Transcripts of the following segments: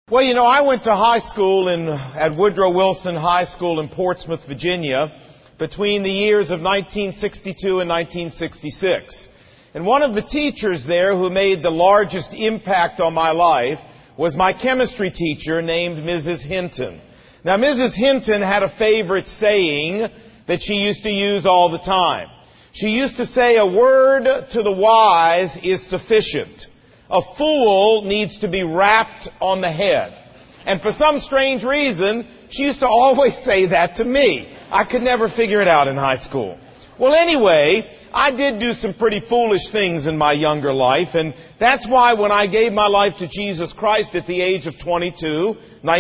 Well, I went to high school at Woodrow Wilson High School in Portsmouth, Virginia, between the years of 1962 and 1966. And one of the teachers there who made the largest impact on my life was my chemistry teacher named Mrs. Hinton. Now, Mrs. Hinton had a favorite saying that she used to use all the time. She used to say, "A word to the wise is sufficient. A fool needs to be rapped on the head." And for some strange reason, she used to always say that to me. I could never figure it out in high school. Well, anyway, I did do some pretty foolish things in my younger life, and that's why when I gave my life to Jesus Christ at the age of 22,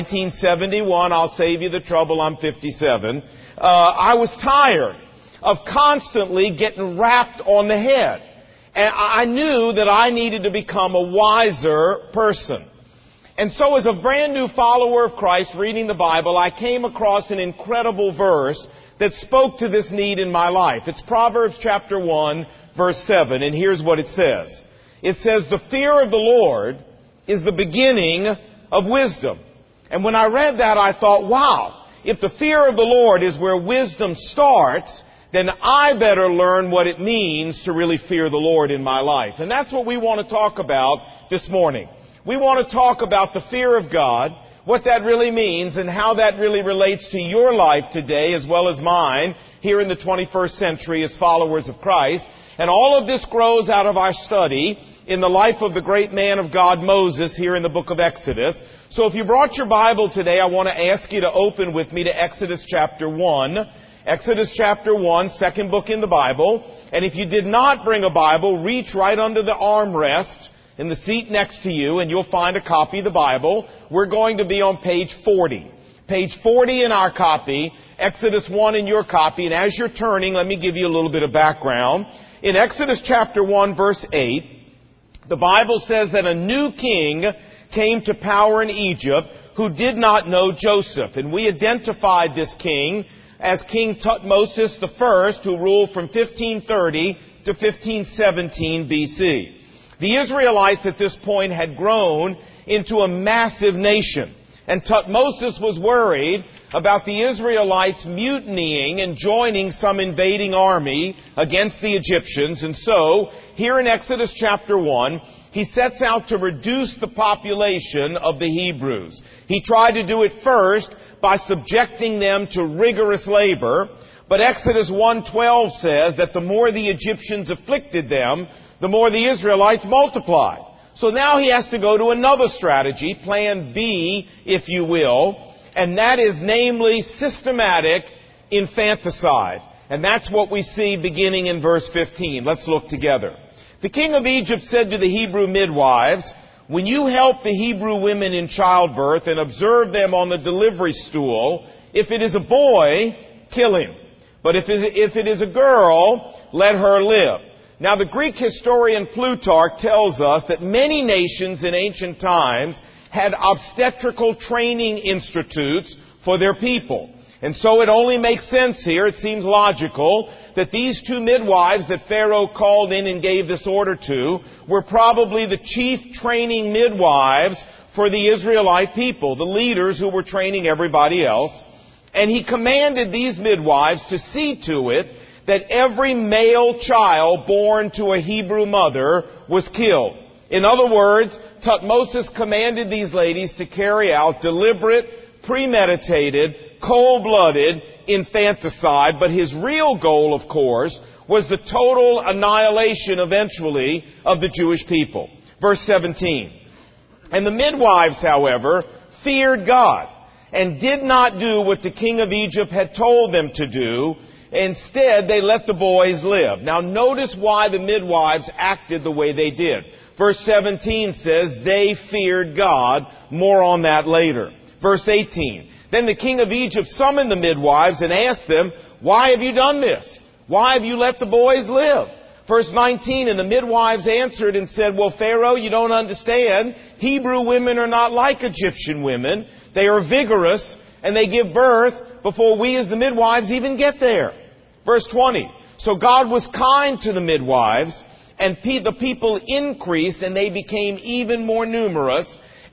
1971, I'll save you the trouble, I'm 57, I was tired of constantly getting rapped on the head. And I knew that I needed to become a wiser person. And so as a brand new follower of Christ reading the Bible, I came across an incredible verse that spoke to this need in my life. It's Proverbs chapter 1, verse 7, and here's what it says. It says, "The fear of the Lord is the beginning of wisdom." And when I read that, I thought, wow, if the fear of the Lord is where wisdom starts, then I better learn what it means to really fear the Lord in my life. And that's what we want to talk about this morning. We want to talk about the fear of God, what that really means, and how that really relates to your life today as well as mine here in the 21st century as followers of Christ. And all of this grows out of our study in the life of the great man of God, Moses, here in the book of Exodus. So if you brought your Bible today, I want to ask you to open with me to Exodus chapter 1. Exodus chapter 1, second book in the Bible. And if you did not bring a Bible, reach right under the armrest in the seat next to you and you'll find a copy of the Bible. We're going to be on page 40. Page 40 in our copy, Exodus 1 in your copy. And as you're turning, let me give you a little bit of background. In Exodus chapter 1, verse 8, the Bible says that a new king came to power in Egypt who did not know Joseph. And we identified this king as King Thutmose I, who ruled from 1530 to 1517 BC. The Israelites at this point had grown into a massive nation. And Thutmose was worried about the Israelites mutinying and joining some invading army against the Egyptians. And so, here in Exodus chapter 1, he sets out to reduce the population of the Hebrews. He tried to do it first by subjecting them to rigorous labor. But Exodus 1:12 says that the more the Egyptians afflicted them, the more the Israelites multiplied. So now he has to go to another strategy, plan B, if you will, and that is namely systematic infanticide. And that's what we see beginning in verse 15. Let's look together. The king of Egypt said to the Hebrew midwives, "When you help the Hebrew women in childbirth and observe them on the delivery stool, if it is a boy, kill him. But if it is a girl, let her live." Now, the Greek historian Plutarch tells us that many nations in ancient times had obstetrical training institutes for their people. And so it only makes sense here, it seems logical, that these two midwives that Pharaoh called in and gave this order to were probably the chief training midwives for the Israelite people, the leaders who were training everybody else. And he commanded these midwives to see to it that every male child born to a Hebrew mother was killed. In other words, Thutmose commanded these ladies to carry out deliberate, premeditated, cold-blooded infanticide, but his real goal, of course, was the total annihilation, eventually, of the Jewish people. Verse 17. "And the midwives, however, feared God, and did not do what the king of Egypt had told them to do. Instead, they let the boys live." Now, notice why the midwives acted the way they did. Verse 17 says, they feared God. More on that later. Verse 18. "Then the king of Egypt summoned the midwives and asked them, 'Why have you done this? Why have you let the boys live?' Verse 19, "And the midwives answered and said, 'Well, Pharaoh, you don't understand. Hebrew women are not like Egyptian women. They are vigorous, and they give birth before we as the midwives even get there.'" Verse 20, "So God was kind to the midwives, and the people increased, and they became even more numerous.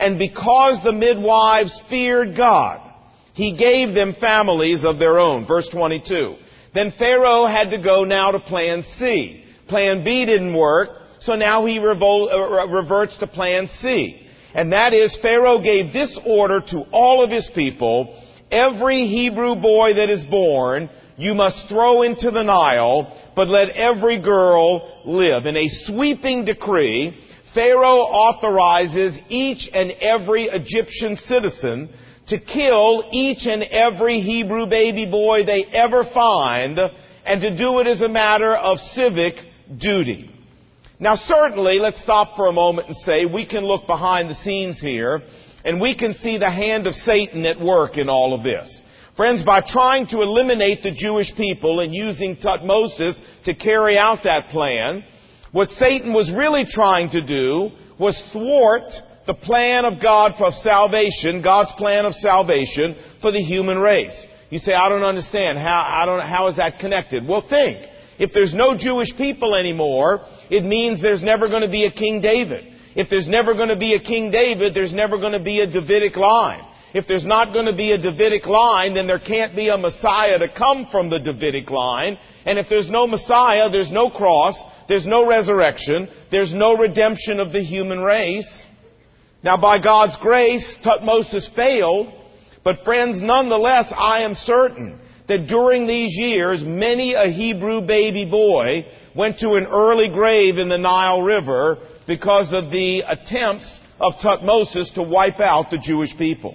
And because the midwives feared God, He gave them families of their own. Verse 22. Then Pharaoh had to go now to plan C. Plan B didn't work, so now he reverts to plan C. And that is, Pharaoh gave this order to all of his people: every Hebrew boy that is born you must throw into the Nile, but let every girl live. In a sweeping decree, Pharaoh authorizes each and every Egyptian citizen to kill each and every Hebrew baby boy they ever find, and to do it as a matter of civic duty. Now certainly, let's stop for a moment and say, we can look behind the scenes here, and we can see the hand of Satan at work in all of this. Friends, by trying to eliminate the Jewish people and using Thutmose to carry out that plan, what Satan was really trying to do was thwart the plan of God for salvation, God's plan of salvation for the human race. You say, I don't understand. How is that connected? Well, think. If there's no Jewish people anymore, it means there's never going to be a King David. If there's never going to be a King David, there's never going to be a Davidic line. If there's not going to be a Davidic line, then there can't be a Messiah to come from the Davidic line. And if there's no Messiah, there's no cross, there's no resurrection, there's no redemption of the human race. Now, by God's grace, Thutmose failed. But friends, nonetheless, I am certain that during these years, many a Hebrew baby boy went to an early grave in the Nile River because of the attempts of Thutmose to wipe out the Jewish people.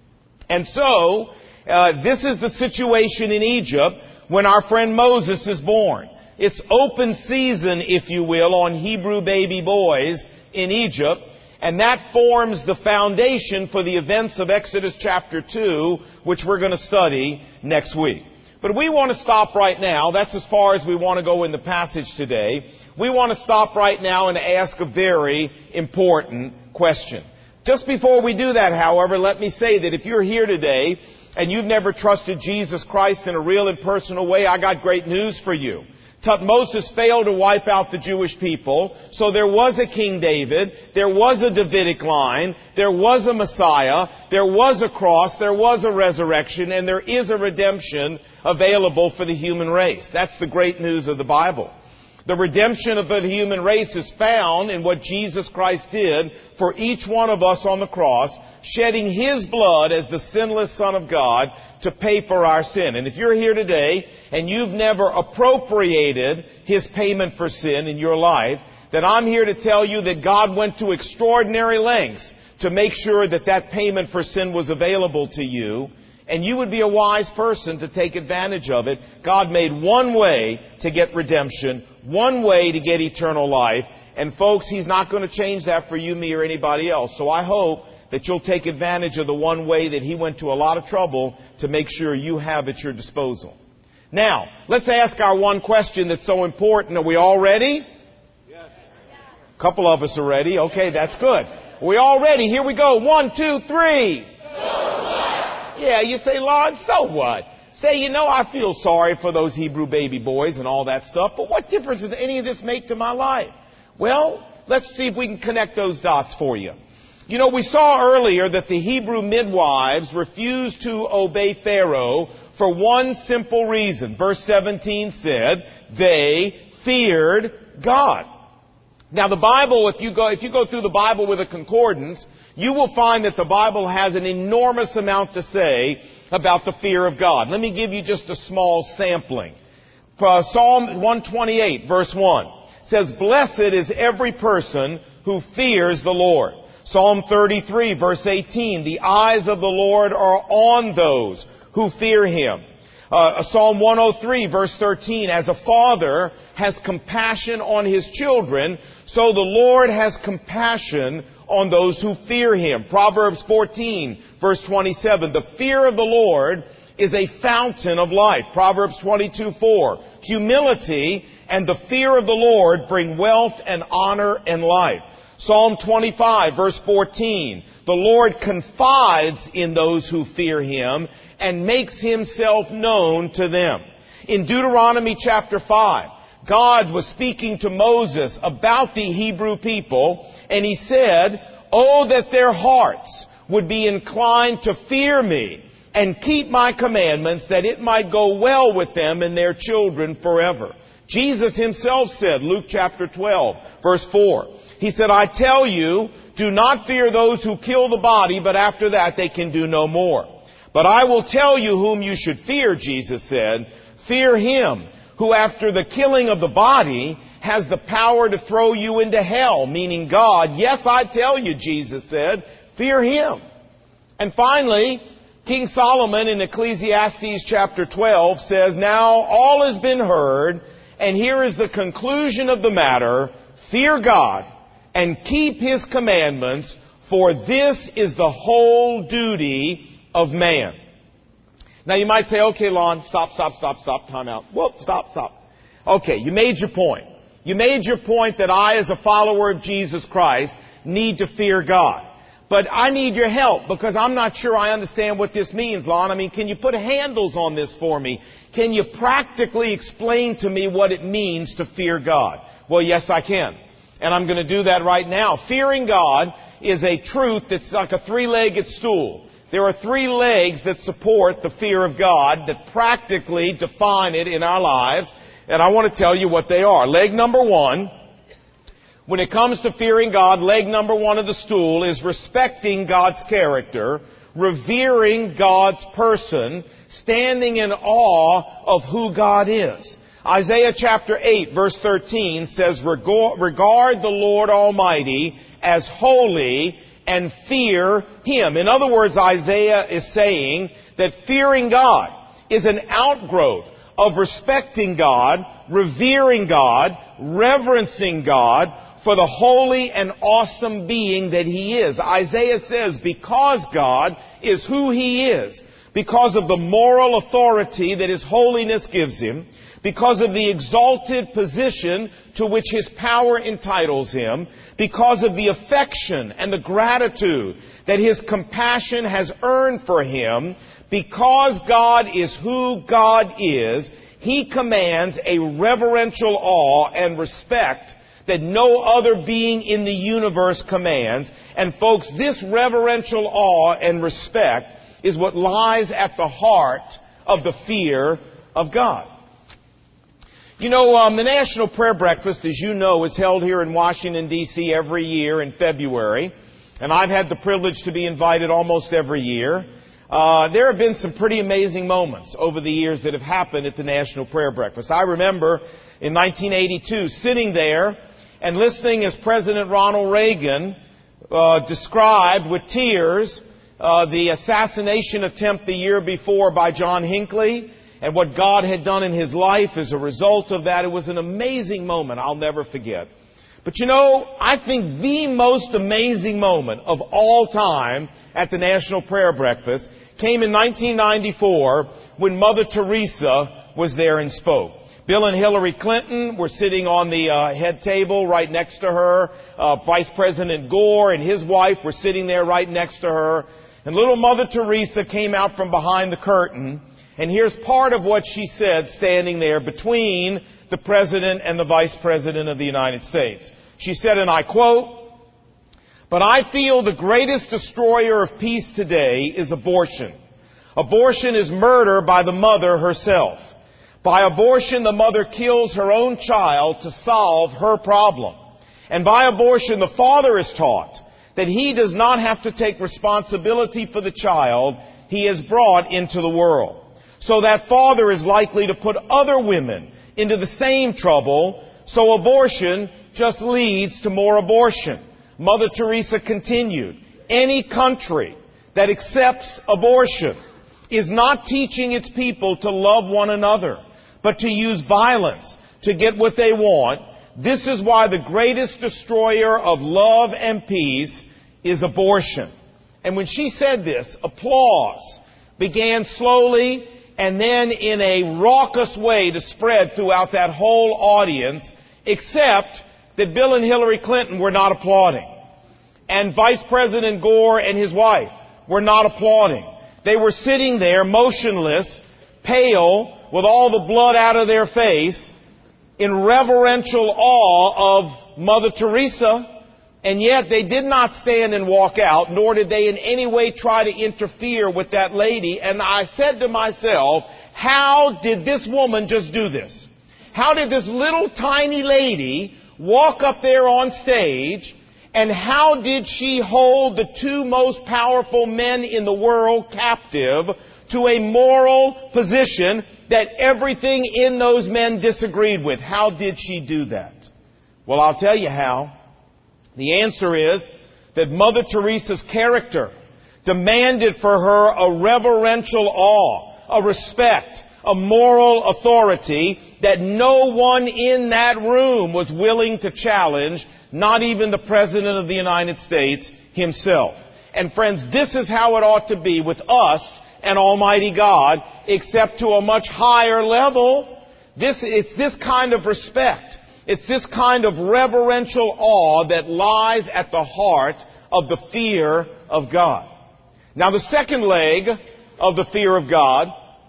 And so, this is the situation in Egypt when our friend Moses is born. It's open season, if you will, on Hebrew baby boys in Egypt. And that forms the foundation for the events of Exodus chapter 2, which we're going to study next week. But we want to stop right now. That's as far as we want to go in the passage today. We want to stop right now and ask a very important question. Just before we do that, however, let me say that if you're here today and you've never trusted Jesus Christ in a real and personal way, I got great news for you. Thutmose failed to wipe out the Jewish people, so there was a King David, there was a Davidic line, there was a Messiah, there was a cross, there was a resurrection, and there is a redemption available for the human race. That's the great news of the Bible. The redemption of the human race is found in what Jesus Christ did for each one of us on the cross, shedding His blood as the sinless Son of God to pay for our sin. And if you're here today and you've never appropriated His payment for sin in your life, then I'm here to tell you that God went to extraordinary lengths to make sure that that payment for sin was available to you. And you would be a wise person to take advantage of it. God made one way to get redemption, one way to get eternal life. And folks, He's not going to change that for you, me, or anybody else. So I hope that you'll take advantage of the one way that He went to a lot of trouble to make sure you have at your disposal. Now, let's ask our one question that's so important. Are we all ready? Yes. A couple of us are ready. Okay, that's good. Are we all ready? Here we go. 1, 2, 3. Yeah, you say, Lord, so what? Say, I feel sorry for those Hebrew baby boys and all that stuff, but what difference does any of this make to my life? Well, let's see if we can connect those dots for you. We saw earlier that the Hebrew midwives refused to obey Pharaoh for one simple reason. Verse 17 said, they feared God. Now the Bible, if you go through the Bible with a concordance, you will find that the Bible has an enormous amount to say about the fear of God. Let me give you just a small sampling. Psalm 128, verse 1 says, blessed is every person who fears the Lord. Psalm 33, verse 18, the eyes of the Lord are on those who fear Him. Psalm 103, verse 13, as a father has compassion on his children, so the Lord has compassion on those who fear Him. Proverbs 14, verse 27, the fear of the Lord is a fountain of life. Proverbs 22:4, humility and the fear of the Lord bring wealth and honor and life. Psalm 25, verse 14, the Lord confides in those who fear Him and makes Himself known to them. In Deuteronomy chapter 5, God was speaking to Moses about the Hebrew people, and He said, Oh, that their hearts would be inclined to fear me and keep my commandments, that it might go well with them and their children forever. Jesus himself said, Luke chapter 12, verse 4, he said, I tell you, do not fear those who kill the body, but after that they can do no more. But I will tell you whom you should fear, Jesus said. Fear him who after the killing of the body has the power to throw you into hell, meaning God. Yes, I tell you, Jesus said, fear him. And finally, King Solomon in Ecclesiastes chapter 12 says, now all has been heard, and here is the conclusion of the matter. Fear God and keep his commandments, for this is the whole duty of man. Now you might say, okay, Lon, stop, time out. Whoop, stop. Okay, you made your point. You made your point that I, as a follower of Jesus Christ, need to fear God. But I need your help because I'm not sure I understand what this means, Lon. I mean, can you put handles on this for me? Can you practically explain to me what it means to fear God? Well, yes, I can. And I'm going to do that right now. Fearing God is a truth that's like a three-legged stool. There are three legs that support the fear of God that practically define it in our lives. And I want to tell you what they are. Leg number one, when it comes to fearing God, leg number one of the stool is respecting God's character, revering God's person, standing in awe of who God is. Isaiah chapter 8 verse 13 says, regard the Lord Almighty as holy and fear him. In other words, Isaiah is saying that fearing God is an outgrowth of respecting God, revering God, reverencing God for the holy and awesome being that he is. Isaiah says because God is who he is, because of the moral authority that his holiness gives him, because of the exalted position to which his power entitles him, because of the affection and the gratitude that his compassion has earned for him, because God is who God is, he commands a reverential awe and respect that no other being in the universe commands. And folks, this reverential awe and respect is what lies at the heart of the fear of God. You know, the National Prayer Breakfast, as you know, is held here in Washington, D.C. every year in February. And I've had the privilege to be invited almost every year. There have been some pretty amazing moments over the years that have happened at the National Prayer Breakfast. I remember in 1982 sitting there and listening as President Ronald Reagan described with tears the assassination attempt the year before by John Hinckley and what God had done in his life as a result of that. It was an amazing moment I'll never forget. But you know, I think the most amazing moment of all time at the National Prayer Breakfast came in 1994 when Mother Teresa was there and spoke. Bill and Hillary Clinton were sitting on the head table right next to her. Vice President Gore and his wife were sitting there right next to her. And little Mother Teresa came out from behind the curtain. And here's part of what she said standing there between the President and the Vice President of the United States. She said, and I quote, "But I feel the greatest destroyer of peace today is abortion. Abortion is murder by the mother herself. By abortion, the mother kills her own child to solve her problem. And by abortion, the father is taught that he does not have to take responsibility for the child he has brought into the world. So that father is likely to put other women into the same trouble, so abortion just leads to more abortion." Mother Teresa continued, "Any country that accepts abortion is not teaching its people to love one another, but to use violence to get what they want. This is why the greatest destroyer of love and peace is abortion." And when she said this, applause began slowly and then in a raucous way to spread throughout that whole audience, except that Bill and Hillary Clinton were not applauding. And Vice President Gore and his wife were not applauding. They were sitting there motionless, pale, with all the blood out of their face, in reverential awe of Mother Teresa, And yet they did not stand and walk out, nor did they in any way try to interfere with that lady. And I said to myself, how did this woman just do this? How did this little tiny lady walk up there on stage, and how did she hold the two most powerful men in the world captive to a moral position that everything in those men disagreed with? How did she do that? Well, I'll tell you how. The answer is that Mother Teresa's character demanded for her a reverential awe, a respect, a moral authority that no one in that room was willing to challenge, not even the President of the United States himself. And friends, this is how it ought to be with us and Almighty God, except to a much higher level. It's this kind of respect. It's this kind of reverential awe that lies at the heart of the fear of God. Now, the second leg of the fear of God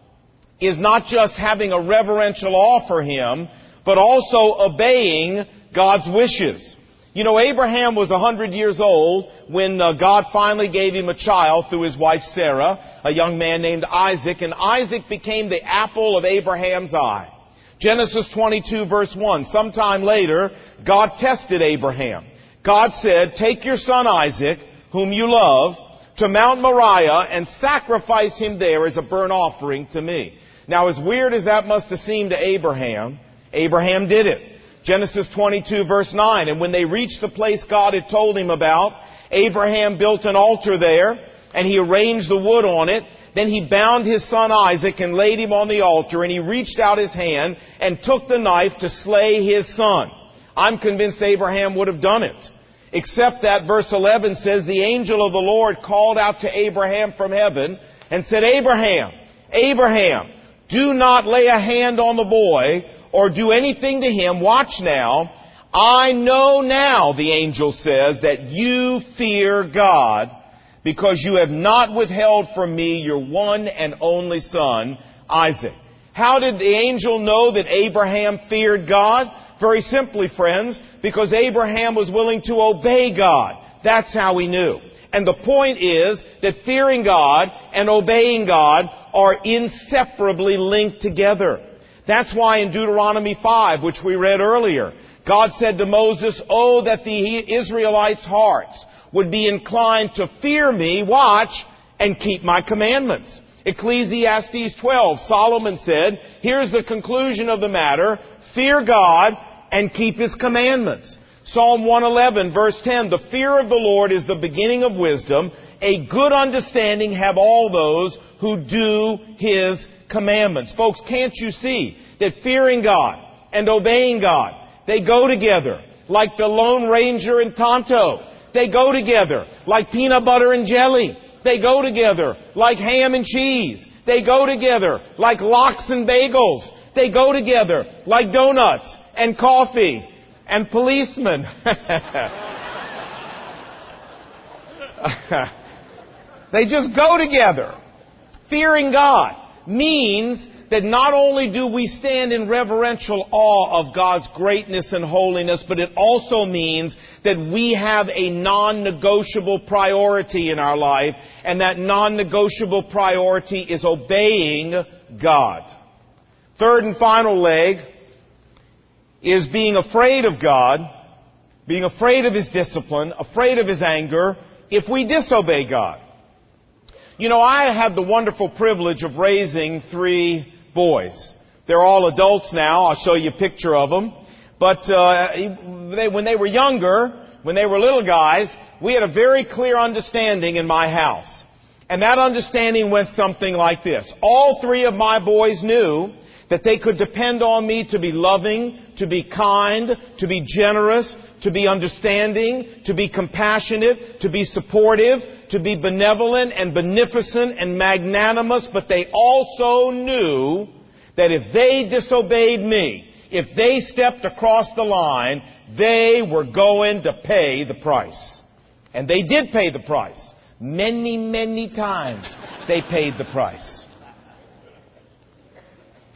is not just having a reverential awe for Him, but also obeying God's wishes. You know, Abraham was 100 years old when God finally gave him a child through his wife Sarah, a young man named Isaac, and Isaac became the apple of Abraham's eye. Genesis 22 verse 1. Sometime later, God tested Abraham. God said, "Take your son Isaac, whom you love, to Mount Moriah and sacrifice him there as a burnt offering to me." Now, as weird as that must have seemed to Abraham, Abraham did it. Genesis 22 verse 9. And when they reached the place God had told him about, Abraham built an altar there, and he arranged the wood on it. Then he bound his son Isaac and laid him on the altar, and he reached out his hand and took the knife to slay his son. I'm convinced Abraham would have done it. Except that verse 11 says, the angel of the Lord called out to Abraham from heaven and said, "Abraham, Abraham, do not lay a hand on the boy or do anything to him. Watch now. I know now," the angel says, "that you fear God, because you have not withheld from me your one and only son, Isaac." How did the angel know that Abraham feared God? Very simply, friends, because Abraham was willing to obey God. That's how he knew. And the point is that fearing God and obeying God are inseparably linked together. That's why in Deuteronomy 5, which we read earlier, God said to Moses, "Oh, that the Israelites' hearts would be inclined to fear me," watch, "and keep my commandments." Ecclesiastes 12, Solomon said, here's the conclusion of the matter: fear God and keep His commandments. Psalm 111, verse 10, "The fear of the Lord is the beginning of wisdom. A good understanding have all those who do His commandments." Folks, can't you see that fearing God and obeying God, they go together like the Lone Ranger and Tonto. They go together like peanut butter and jelly. They go together like ham and cheese. They go together like lox and bagels. They go together like donuts and coffee and policemen. They just go together. Fearing God means that not only do we stand in reverential awe of God's greatness and holiness, but it also means that we have a non-negotiable priority in our life, and that non-negotiable priority is obeying God. Third and final leg is being afraid of God, being afraid of His discipline, afraid of His anger, if we disobey God. You know, I had the wonderful privilege of raising 3 boys. They're all adults now. I'll show you a picture of them. But when they were younger, when they were little guys, we had a very clear understanding in my house. And that understanding went something like this. All 3 of my boys knew that they could depend on me to be loving, to be kind, to be generous, to be understanding, to be compassionate, to be supportive, to be benevolent and beneficent and magnanimous. But they also knew that if they disobeyed me, if they stepped across the line, they were going to pay the price. And they did pay the price. Many, many times they paid the price.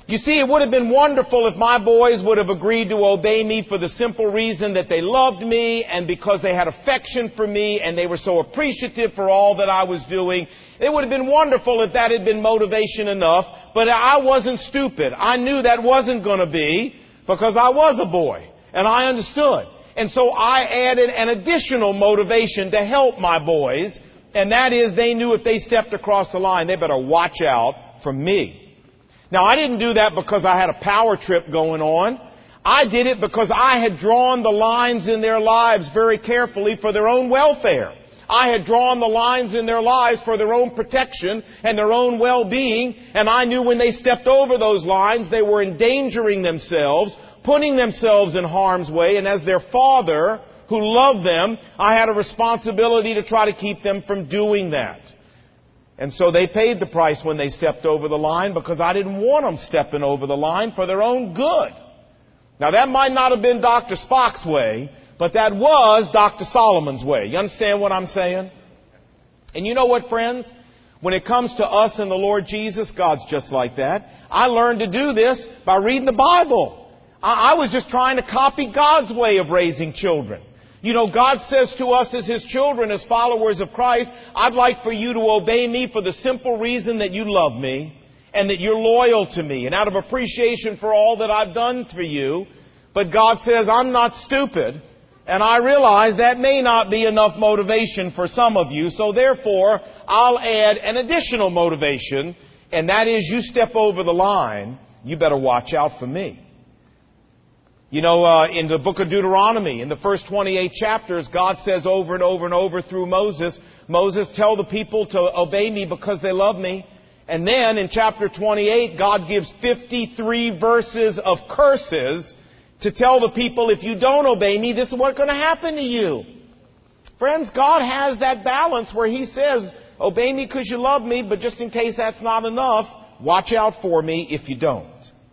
You see, it would have been wonderful if my boys would have agreed to obey me for the simple reason that they loved me and because they had affection for me and they were so appreciative for all that I was doing. It would have been wonderful if that had been motivation enough, but I wasn't stupid. I knew that wasn't going to be because I was a boy and I understood. And so I added an additional motivation to help my boys, and that is they knew if they stepped across the line, they better watch out for me. Now, I didn't do that because I had a power trip going on. I did it because I had drawn the lines in their lives very carefully for their own welfare. I had drawn the lines in their lives for their own protection and their own well-being, and I knew when they stepped over those lines, they were endangering themselves, putting themselves in harm's way, and as their father, who loved them, I had a responsibility to try to keep them from doing that. And so they paid the price when they stepped over the line because I didn't want them stepping over the line for their own good. Now that might not have been Dr. Spock's way, but that was Dr. Solomon's way. You understand what I'm saying? And you know what, friends? When it comes to us and the Lord Jesus, God's just like that. I learned to do this by reading the Bible. I was just trying to copy God's way of raising children. You know, God says to us as His children, as followers of Christ, I'd like for you to obey me for the simple reason that you love me and that you're loyal to me and out of appreciation for all that I've done for you. But God says, I'm not stupid, and I realize that may not be enough motivation for some of you, so therefore I'll add an additional motivation, and that is you step over the line, you better watch out for me. You know, in the book of Deuteronomy, in the first 28 chapters, God says over and over and over through Moses, tell the people to obey me because they love me. And then in chapter 28, God gives 53 verses of curses to tell the people, if you don't obey me, this is what's going to happen to you. Friends, God has that balance where He says, obey me because you love me, but just in case that's not enough, watch out for me if you don't.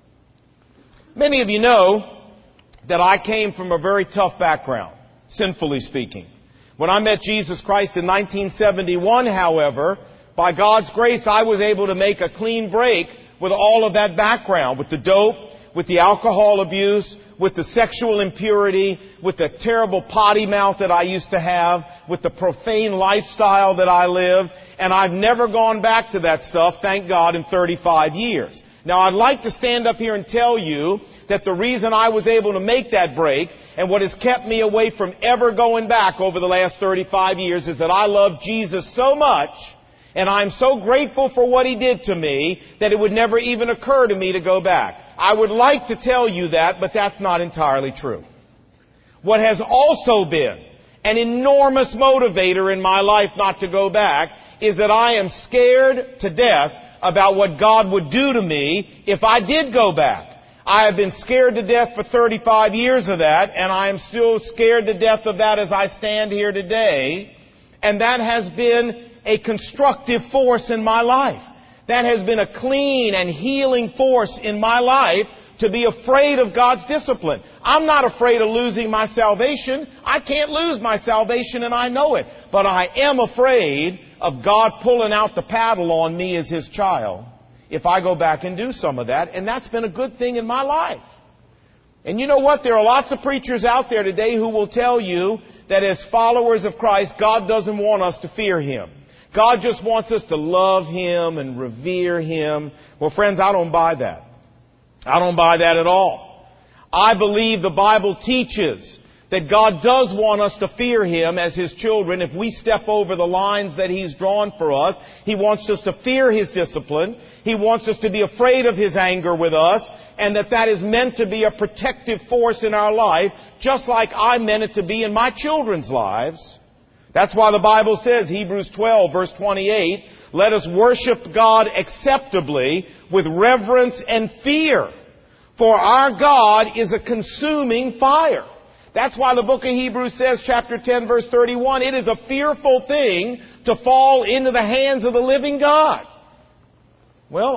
Many of you know that I came from a very tough background, sinfully speaking. When I met Jesus Christ in 1971, however, by God's grace, I was able to make a clean break with all of that background, with the dope, with the alcohol abuse, with the sexual impurity, with the terrible potty mouth that I used to have, with the profane lifestyle that I lived, and I've never gone back to that stuff, thank God, in 35 years. Now, I'd like to stand up here and tell you that the reason I was able to make that break and what has kept me away from ever going back over the last 35 years is that I love Jesus so much and I'm so grateful for what He did to me that it would never even occur to me to go back. I would like to tell you that, but that's not entirely true. What has also been an enormous motivator in my life not to go back is that I am scared to death about what God would do to me if I did go back. I have been scared to death for 35 years of that, and I am still scared to death of that as I stand here today. And that has been a constructive force in my life. That has been a clean and healing force in my life to be afraid of God's discipline. I'm not afraid of losing my salvation. I can't lose my salvation, and I know it. But I am afraid of God pulling out the paddle on me as His child if I go back and do some of that. And that's been a good thing in my life. And you know what? There are lots of preachers out there today who will tell you that as followers of Christ, God doesn't want us to fear Him. God just wants us to love Him and revere Him. Well, friends, I don't buy that. I don't buy that at all. I believe the Bible teaches that God does want us to fear Him as His children. If we step over the lines that He's drawn for us, He wants us to fear His discipline. He wants us to be afraid of His anger with us, and that is meant to be a protective force in our life, just like I meant it to be in my children's lives. That's why the Bible says, Hebrews 12, verse 28, let us worship God acceptably with reverence and fear, for our God is a consuming fire. That's why the book of Hebrews says, chapter 10, verse 31, it is a fearful thing to fall into the hands of the living God. Well,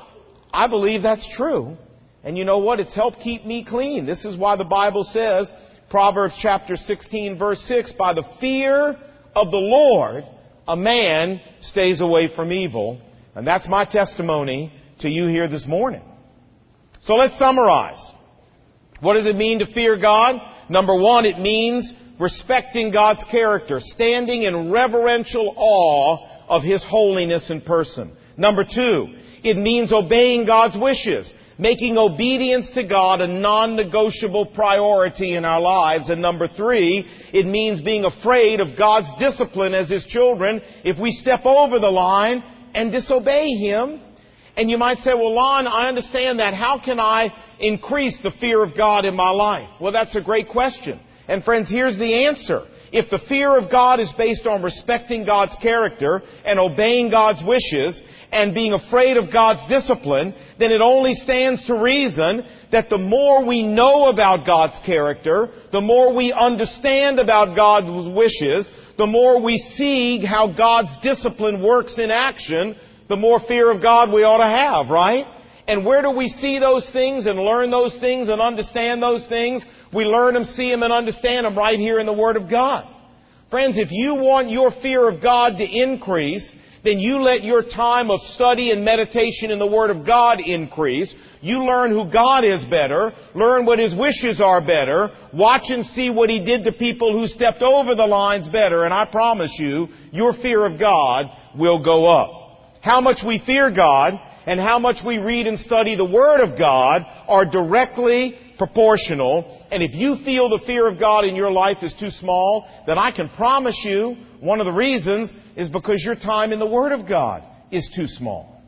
I believe that's true. And you know what? It's helped keep me clean. This is why the Bible says, Proverbs chapter 16, verse 6, by the fear of the Lord, a man stays away from evil. And that's my testimony to you here this morning. So let's summarize. What does it mean to fear God? Number one, it means respecting God's character, standing in reverential awe of His holiness in person. Number two, it means obeying God's wishes, making obedience to God a non-negotiable priority in our lives. And number three, it means being afraid of God's discipline as His children if we step over the line and disobey Him. And you might say, well, Lon, I understand that. How can I increase the fear of God in my life? Well, that's a great question. And friends, here's the answer. If the fear of God is based on respecting God's character and obeying God's wishes and being afraid of God's discipline, then it only stands to reason that the more we know about God's character, the more we understand about God's wishes, the more we see how God's discipline works in action, the more fear of God we ought to have, right? And where do we see those things and learn those things and understand those things? We learn them, see them, and understand them right here in the Word of God. Friends, if you want your fear of God to increase, then you let your time of study and meditation in the Word of God increase. You learn who God is better, learn what His wishes are better, watch and see what He did to people who stepped over the lines better, and I promise you, your fear of God will go up. How much we fear God and how much we read and study the Word of God are directly proportional. And if you feel the fear of God in your life is too small, then I can promise you one of the reasons is because your time in the Word of God is too small.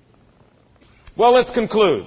Well, let's conclude.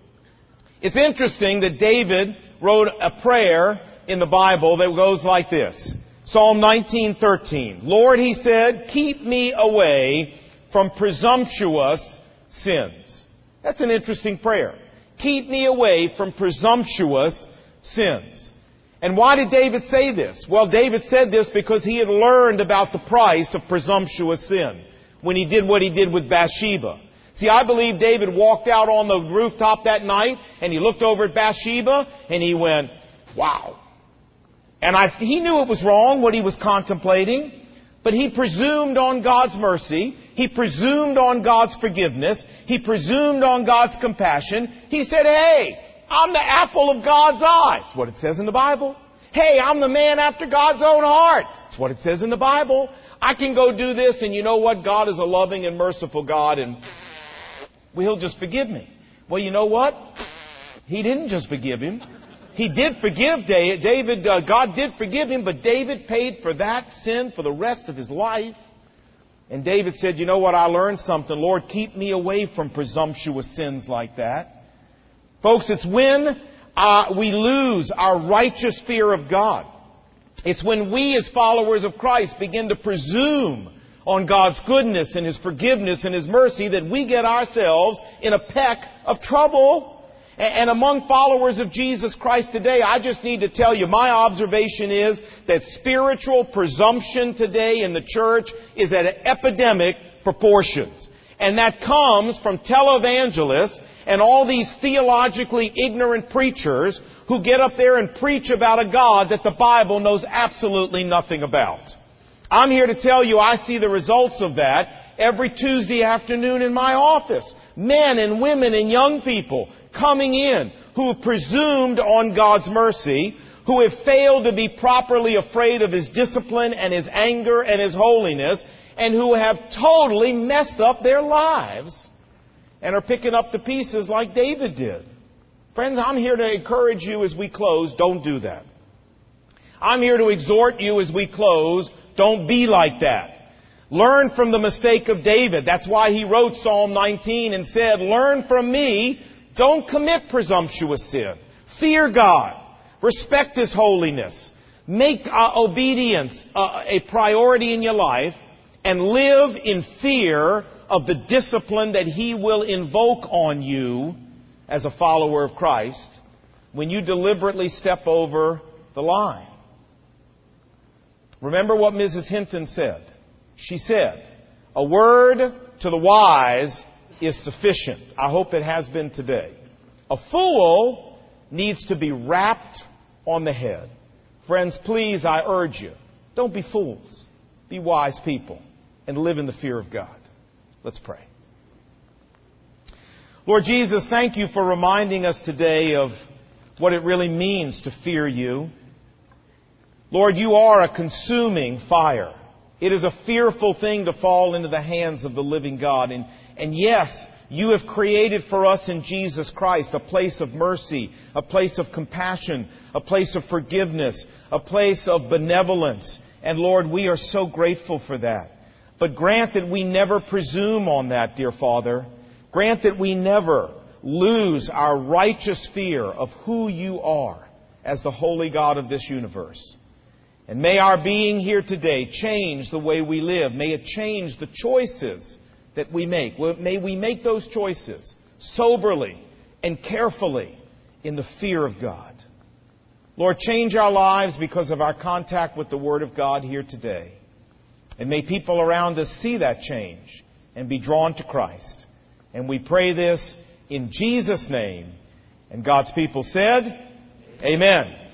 It's interesting that David wrote a prayer in the Bible that goes like this. Psalm 19:13. Lord, he said, keep me away from presumptuous sins. That's an interesting prayer. Keep me away from presumptuous sins. And why did David say this? Well, David said this because he had learned about the price of presumptuous sin when he did what he did with Bathsheba. See, I believe David walked out on the rooftop that night and he looked over at Bathsheba and he went, wow. And he knew it was wrong what he was contemplating, but he presumed on God's mercy. He presumed on God's forgiveness. He presumed on God's compassion. He said, hey, I'm the apple of God's eye. That's what it says in the Bible. Hey, I'm the man after God's own heart. That's what it says in the Bible. I can go do this, and you know what? God is a loving and merciful God, and He'll just forgive me. Well, you know what? He didn't just forgive him. He did forgive David. God did forgive him, but David paid for that sin for the rest of his life. And David said, you know what, I learned something. Lord, keep me away from presumptuous sins like that. Folks, it's when we lose our righteous fear of God. It's when we as followers of Christ begin to presume on God's goodness and His forgiveness and His mercy that we get ourselves in a peck of trouble. And among followers of Jesus Christ today, I just need to tell you, my observation is that spiritual presumption today in the church is at epidemic proportions. And that comes from televangelists and all these theologically ignorant preachers who get up there and preach about a God that the Bible knows absolutely nothing about. I'm here to tell you I see the results of that every Tuesday afternoon in my office. Men and women and young people coming in who have presumed on God's mercy, who have failed to be properly afraid of His discipline and His anger and His holiness, and who have totally messed up their lives and are picking up the pieces like David did. Friends, I'm here to encourage you as we close, don't do that. I'm here to exhort you as we close, don't be like that. Learn from the mistake of David. That's why he wrote Psalm 19 and said, learn from me, don't commit presumptuous sin. Fear God. Respect His holiness. Make obedience a priority in your life and live in fear of the discipline that He will invoke on you as a follower of Christ when you deliberately step over the line. Remember what Mrs. Hinton said. She said, a word to the wise is sufficient. I hope it has been today. A fool needs to be rapped on the head. Friends, please, I urge you, don't be fools. Be wise people and live in the fear of God. Let's pray. Lord Jesus, thank you for reminding us today of what it really means to fear you. Lord, you are a consuming fire. It is a fearful thing to fall into the hands of the living God. And yes, you have created for us in Jesus Christ a place of mercy, a place of compassion, a place of forgiveness, a place of benevolence. And Lord, we are so grateful for that. But grant that we never presume on that, dear Father. Grant that we never lose our righteous fear of who you are as the holy God of this universe. And may our being here today change the way we live. May it change the choices that we make. May we make those choices soberly and carefully in the fear of God. Lord, change our lives because of our contact with the Word of God here today. And may people around us see that change and be drawn to Christ. And we pray this in Jesus' name. And God's people said, Amen.